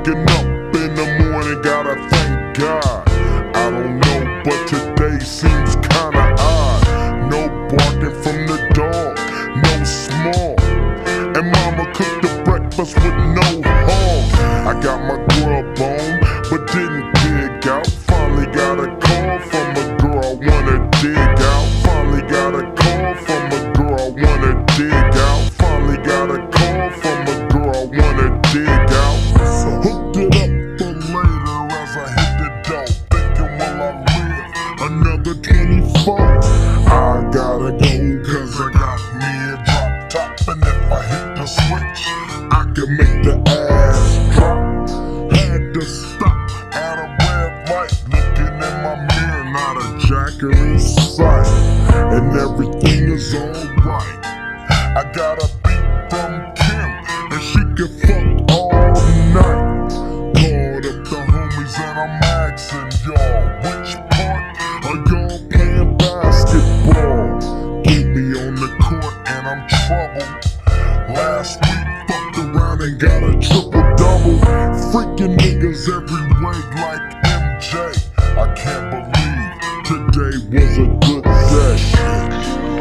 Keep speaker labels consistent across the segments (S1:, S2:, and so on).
S1: Waking up in the morning, gotta thank God. I don't know, but today seems kinda odd. No barking from the dog, no small. And mama cooked the breakfast with no hog. I got my grub on, but didn't dig out. Finally got a call from a girl I wanna dig out. Finally got a call from a girl I wanna dig out. Finally got a call from a girl I wanna dig out. Hooked it up for later as I hit the dough. Thinking, will I live another 24? I gotta go cause I got me a drop top. And if I hit the switch, I can make the ass drop. Had to stop at a red light, looking in my mirror, not a jacker in sight. And everything is alright. I got a beat from Kim, and she can fuck all night. Called up the homies and I'm asking y'all, which part are y'all playing basketball? Get me on the court and I'm troubled. Last week fucked around and got a triple-double. Freaking niggas every way like MJ. I can't believe today was a good day.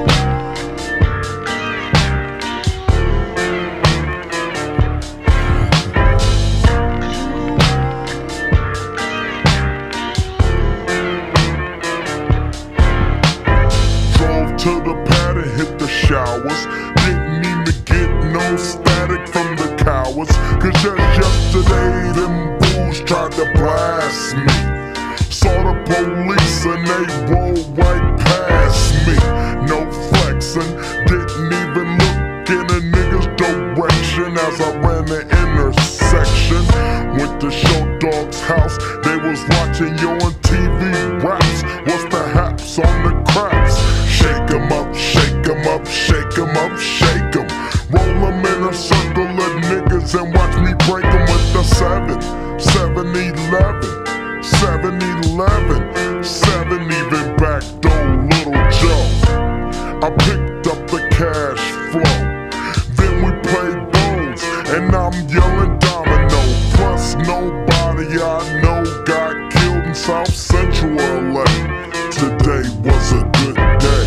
S1: To the pad and hit the showers. Didn't even get no static from the cowards. Cause just yesterday them fools tried to blast me. Saw the police and they rolled right past me. No flexing, didn't even look in a nigga's direction as I ran the intersection. Went to Short Dog's house, they was watching you on TV raps. What's the haps on the craps? Shake 'em up, shake 'em up, shake 'em up, shake 'em. Roll 'em in a circle of niggas and watch me break 'em with the 7-11, 7-11, 7 even backdoor Little Joe. I picked up the cash flow, then we played bones, and I'm yelling domino. Plus nobody I know got killed in South Central LA. Today was a good day.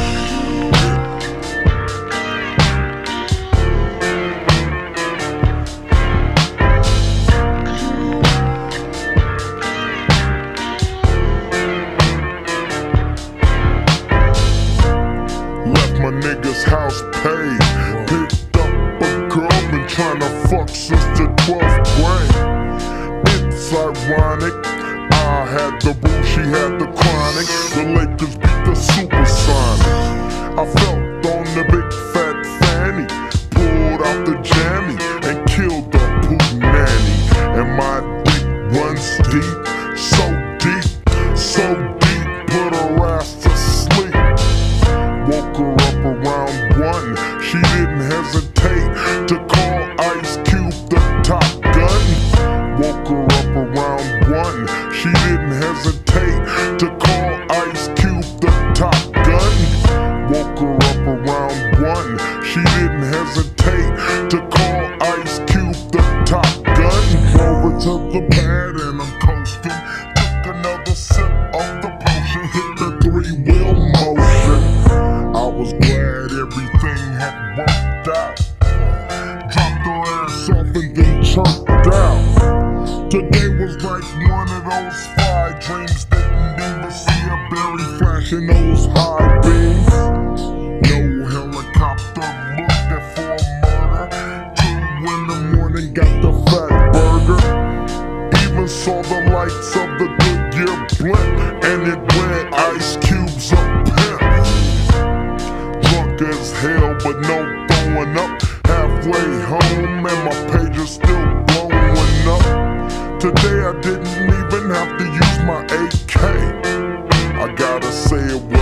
S1: Left my nigga's house paid. Picked up a girl, been tryna fuck since the 12th grade. It's ironic, I had the boo, she had the chronic. The Lakers beat the Supersonics. I felt on the big fat fanny, pulled out the jammy and killed the poop nanny. And my dick runs deep, so deep, so deep, put her ass to sleep. Woke her up around 1, she didn't hesitate to call Ice Cube the Top Gun. Woke her up around 1, she didn't hesitate to call Ice Cube the Top Gun. Woke her up around 1, she didn't hesitate to call Ice Cube the Top Gun. Over to the pad and I'm coasting. Took another sip of the potion, hit the 3-wheel motion. I was glad everything had worked out. Dropped her ass off and then chirped out. Today was like one of those fly dreams. Didn't even see a berry flashing those high beams. No helicopter looking for murder. 2 in the morning, got the fat burger. Even saw the lights of the Goodyear blimp, and it read Ice Cube's a pimp. Drunk as hell, but no throwing up. Halfway home, and my pager's still blowing up. Today I didn't even have to use my AK. I gotta say it was